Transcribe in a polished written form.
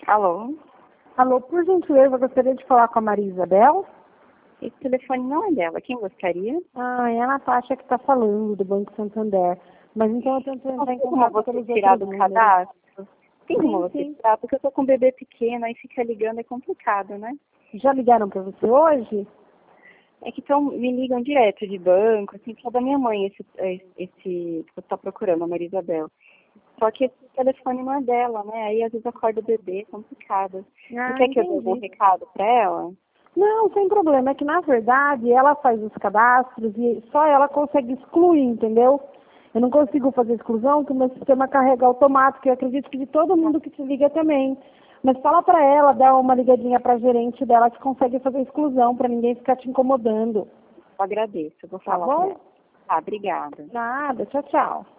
Alô? Alô, por gentileza, eu gostaria de falar com a Maria Isabel. Esse telefone não é dela. Quem gostaria? É a Natasha que está falando, do Banco Santander. Mas então eu tento entrar em Tem como contato você pelos tirar outros do números. cadastro? Tem como você Sim. tirar? Porque eu tô com um bebê pequeno, aí fica ligando, é complicado, né? Já ligaram para você hoje? É que me ligam direto de banco, assim, que é da minha mãe esse que você está procurando, a Maria Isabel. Só que esse telefone não é dela, né? Aí às vezes acorda o bebê, é complicado. Você quer que eu dê algum Entendi. recado para ela? Não, sem problema. É que, na verdade, ela faz os cadastros e só ela consegue excluir, entendeu? Eu não consigo fazer exclusão, porque o meu sistema carrega automático. E eu acredito que de todo mundo que te liga também. Mas fala para ela, dá uma ligadinha para a gerente dela que consegue fazer exclusão, para ninguém ficar te incomodando. Eu agradeço, eu vou Tá falar para bom? ela. Tá, obrigada. Nada. Tchau, tchau.